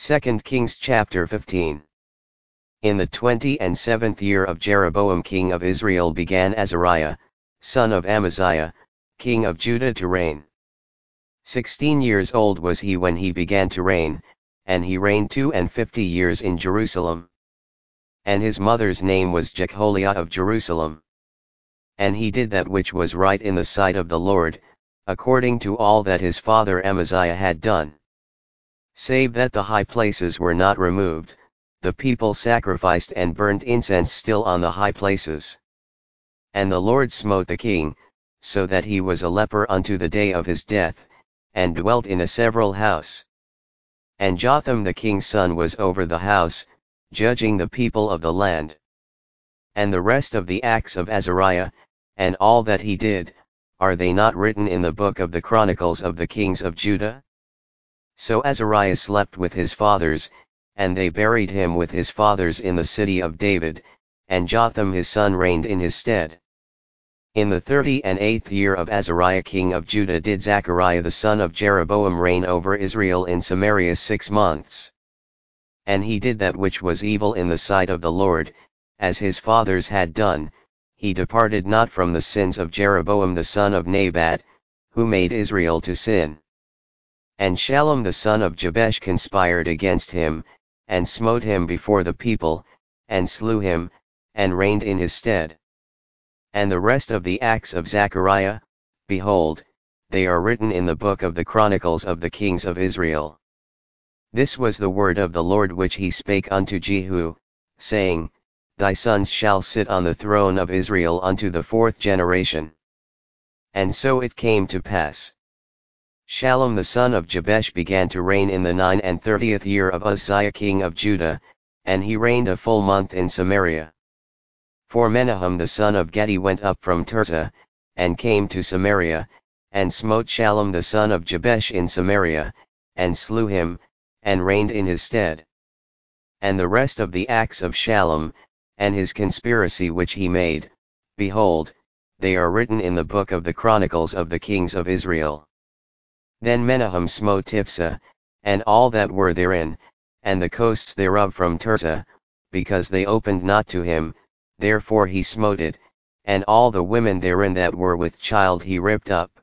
2 Kings chapter 15. In the 27th year of Jeroboam king of Israel began Azariah, son of Amaziah, king of Judah to reign. 16 years old was he when he began to reign, and he reigned 52 years in Jerusalem. And his mother's name was Jecholiah of Jerusalem. And he did that which was right in the sight of the Lord, according to all that his father Amaziah had done. Save that the high places were not removed, the people sacrificed and burnt incense still on the high places. And the Lord smote the king, so that he was a leper unto the day of his death, and dwelt in a several house. And Jotham the king's son was over the house, judging the people of the land. And the rest of the acts of Azariah, and all that he did, are they not written in the book of the Chronicles of the kings of Judah? So Azariah slept with his fathers, and they buried him with his fathers in the city of David, and Jotham his son reigned in his stead. In the 38th year of Azariah king of Judah did Zechariah the son of Jeroboam reign over Israel in Samaria 6 months. And he did that which was evil in the sight of the Lord, as his fathers had done, he departed not from the sins of Jeroboam the son of Nebat, who made Israel to sin. And Shallum the son of Jabesh conspired against him, and smote him before the people, and slew him, and reigned in his stead. And the rest of the acts of Zechariah, behold, they are written in the book of the Chronicles of the kings of Israel. This was the word of the Lord which he spake unto Jehu, saying, Thy sons shall sit on the throne of Israel unto the 4th generation. And so it came to pass. Shallum the son of Jabesh began to reign in the 39th year of Uzziah king of Judah, and he reigned a full month in Samaria. For Menahem the son of Gedi went up from Tirzah, and came to Samaria, and smote Shallum the son of Jabesh in Samaria, and slew him, and reigned in his stead. And the rest of the acts of Shallum, and his conspiracy which he made, behold, they are written in the book of the Chronicles of the kings of Israel. Then Menahem smote Tiphsah, and all that were therein, and the coasts thereof from Tirzah, because they opened not to him, therefore he smote it, and all the women therein that were with child he ripped up.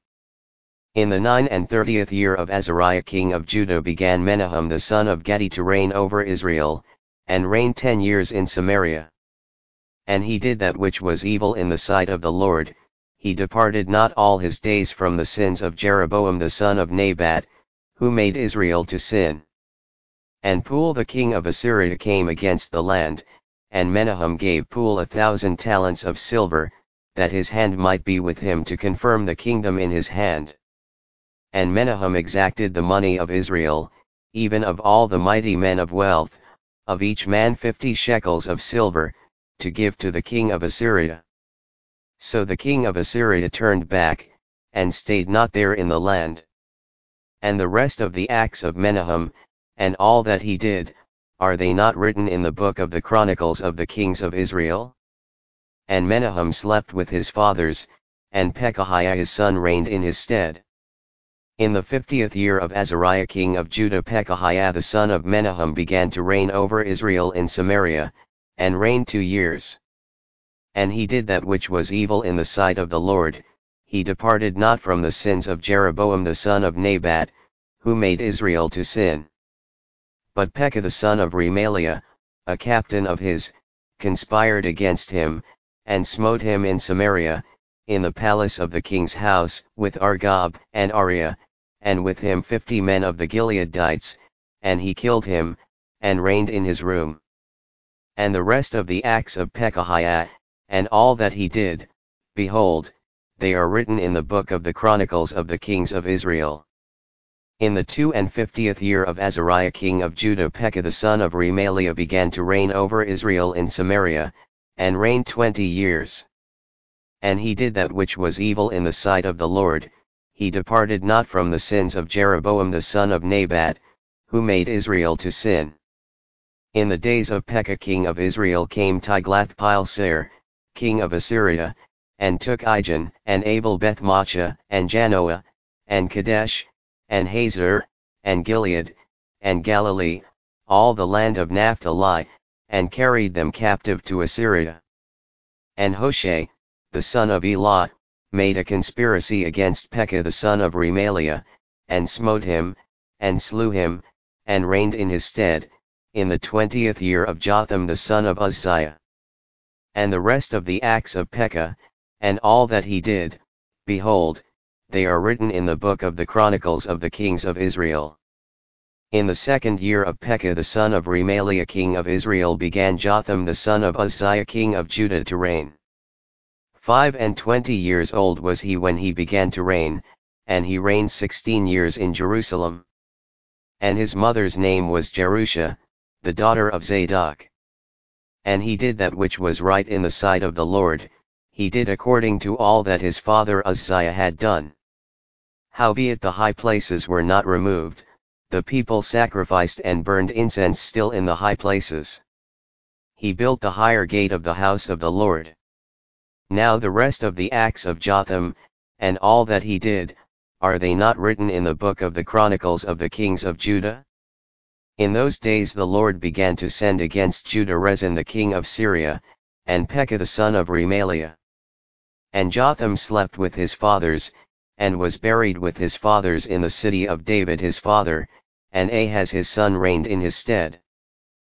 In the 39th year of Azariah king of Judah began Menahem the son of Gedi to reign over Israel, and reigned 10 years in Samaria. And he did that which was evil in the sight of the Lord, he departed not all his days from the sins of Jeroboam the son of Nebat, who made Israel to sin. And Pul the king of Assyria came against the land, and Menahem gave Pul 1,000 talents of silver, that his hand might be with him to confirm the kingdom in his hand. And Menahem exacted the money of Israel, even of all the mighty men of wealth, of each man 50 shekels of silver, to give to the king of Assyria. So the king of Assyria turned back, and stayed not there in the land. And the rest of the acts of Menahem, and all that he did, are they not written in the book of the Chronicles of the kings of Israel? And Menahem slept with his fathers, and Pekahiah his son reigned in his stead. In the 50th year of Azariah king of Judah Pekahiah the son of Menahem began to reign over Israel in Samaria, and reigned 2 years. And he did that which was evil in the sight of the Lord, he departed not from the sins of Jeroboam the son of Nebat, who made Israel to sin. But Pekah the son of Remaliah, a captain of his, conspired against him, and smote him in Samaria, in the palace of the king's house, with Argob and Ariah, and with him 50 men of the Gileadites, and he killed him, and reigned in his room. And the rest of the acts of Pekahiah, and all that he did, behold, they are written in the book of the Chronicles of the kings of Israel. In the 52nd year of Azariah king of Judah Pekah the son of Remaliah began to reign over Israel in Samaria, and reigned 20 years. And he did that which was evil in the sight of the Lord, he departed not from the sins of Jeroboam the son of Nebat, who made Israel to sin. In the days of Pekah king of Israel came Tiglath-Pileser, king of Assyria, and took Ijon, and Abel Beth-Maachah, and Janoah, and Kadesh, and Hazor, and Gilead, and Galilee, all the land of Naphtali, and carried them captive to Assyria. And Hoshea, the son of Elah, made a conspiracy against Pekah the son of Remaliah, and smote him, and slew him, and reigned in his stead, in the 20th year of Jotham the son of Uzziah. And the rest of the acts of Pekah, and all that he did, behold, they are written in the book of the Chronicles of the Kings of Israel. In the 2nd year of Pekah the son of Remaliah king of Israel began Jotham the son of Uzziah king of Judah to reign. 25 years old was he when he began to reign, and he reigned 16 years in Jerusalem. And his mother's name was Jerusha, the daughter of Zadok. And he did that which was right in the sight of the Lord, he did according to all that his father Uzziah had done. Howbeit the high places were not removed, the people sacrificed and burned incense still in the high places. He built the higher gate of the house of the Lord. Now the rest of the acts of Jotham, and all that he did, are they not written in the book of the Chronicles of the Kings of Judah? In those days the Lord began to send against Judah Rezin the king of Syria, and Pekah the son of Remaliah. And Jotham slept with his fathers, and was buried with his fathers in the city of David his father, and Ahaz his son reigned in his stead.